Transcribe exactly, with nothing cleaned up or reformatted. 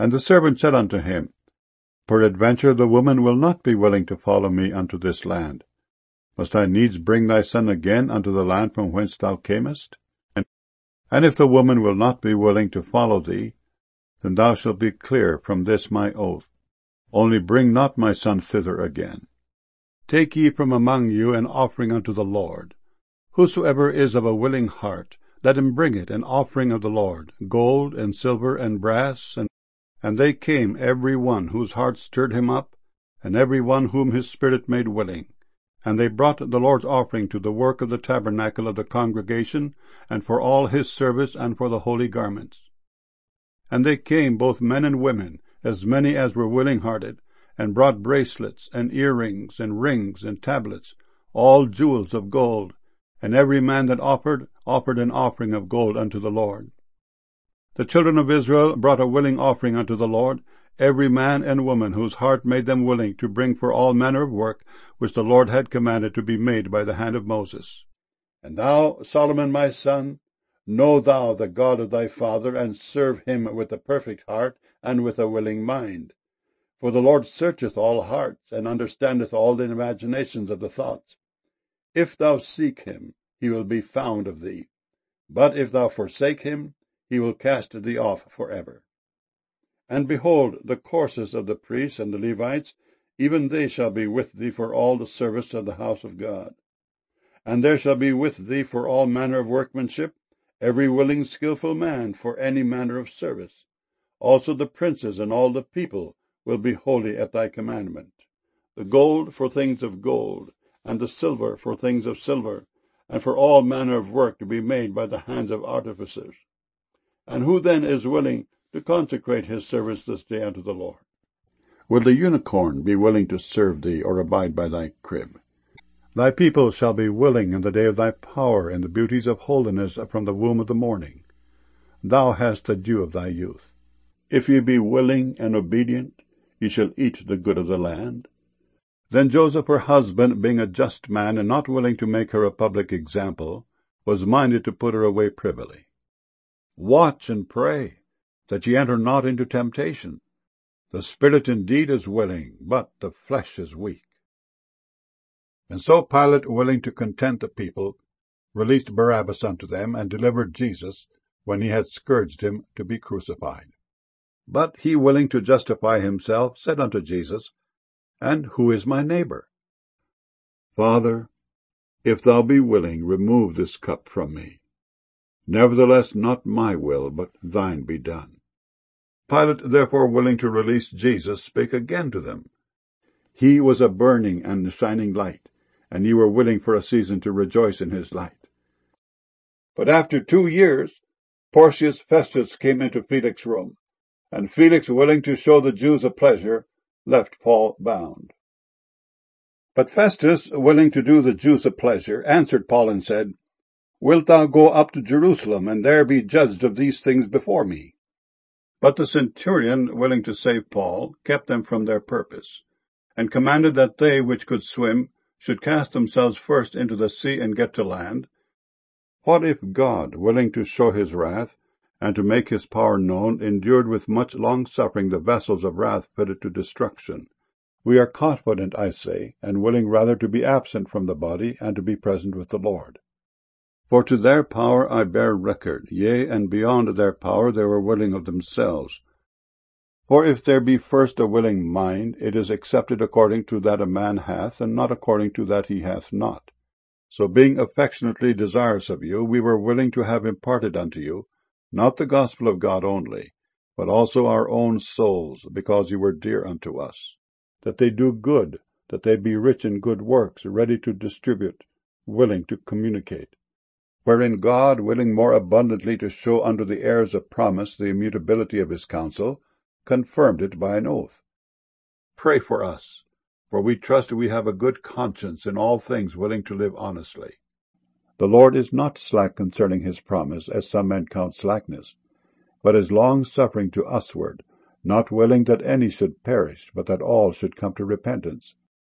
And the servant said unto him, Peradventure the woman will not be willing to follow me unto this land. Must I needs bring thy son again unto the land from whence thou camest? And, and if the woman will not be willing to follow thee, then thou shalt be clear from this my oath. Only bring not my son thither again. Take ye from among you an offering unto the Lord. Whosoever is of a willing heart, let him bring it an offering of the Lord, gold and silver and brass. And, and they came, every one whose heart stirred him up, and every one whom his spirit made willing. And they brought the Lord's offering to the work of the tabernacle of the congregation, and for all his service, and for the holy garments. And they came, both men and women, as many as were willing-hearted, and brought bracelets, and earrings, and rings, and tablets, all jewels of gold. And every man that offered, offered an offering of gold unto the Lord. The children of Israel brought a willing offering unto the Lord, every man and woman whose heart made them willing to bring for all manner of work, which the Lord had commanded to be made by the hand of Moses. And thou, Solomon my son, know thou the God of thy father, and serve him with a perfect heart, and with a willing mind. For the Lord searcheth all hearts, and understandeth all the imaginations of the thoughts. If thou seek him, he will be found of thee. But if thou forsake him, he will cast thee off for ever. And behold, the courses of the priests and the Levites, even they shall be with thee for all the service of the house of God. And there shall be with thee for all manner of workmanship, every willing skillful man for any manner of service. Also the princes and all the people will be holy at thy commandment. The gold for things of gold, and the silver for things of silver, and for all manner of work to be made by the hands of artificers. And who then is willing to consecrate his service this day unto the Lord? Will the unicorn be willing to serve thee, or abide by thy crib? Thy people shall be willing in the day of thy power, in the beauties of holiness from the womb of the morning. Thou hast the dew of thy youth. If ye be willing and obedient, ye shall eat the good of the land. Then Joseph her husband, being a just man, and not willing to make her a public example, was minded to put her away privily. Watch and pray, that ye enter not into temptation. The spirit indeed is willing, but the flesh is weak. And so Pilate, willing to content the people, released Barabbas unto them, and delivered Jesus, when he had scourged him, to be crucified. But he, willing to justify himself, said unto Jesus, And who is my neighbor? Father, if thou be willing, remove this cup from me. Nevertheless, not my will, but thine be done. Pilate, therefore, willing to release Jesus, spake again to them. He was a burning and shining light, and ye were willing for a season to rejoice in his light. But after two years, Porcius Festus came into Felix's room, and Felix, willing to show the Jews a pleasure, left Paul bound. But Festus, willing to do the Jews a pleasure, answered Paul and said, Wilt thou go up to Jerusalem, and there be judged of these things before me? But the centurion, willing to save Paul, kept them from their purpose, and commanded that they which could swim should cast themselves first into the sea and get to land. What if God, willing to show his wrath, and to make his power known, endured with much long-suffering the vessels of wrath fitted to destruction? We are confident, I say, and willing rather to be absent from the body, and to be present with the Lord. For to their power I bear record, yea, and beyond their power they were willing of themselves. For if there be first a willing mind, it is accepted according to that a man hath, and not according to that he hath not. So being affectionately desirous of you, we were willing to have imparted unto you, not the gospel of God only, but also our own souls, because you were dear unto us, that they do good, that they be rich in good works, ready to distribute, willing to communicate. Wherein God, willing more abundantly to show unto the heirs of promise the immutability of his counsel, confirmed it by an oath. Pray for us, for we trust we have a good conscience in all things, willing to live honestly. The Lord is not slack concerning his promise, as some men count slackness, but is long-suffering to usward, not willing that any should perish, but that all should come to repentance.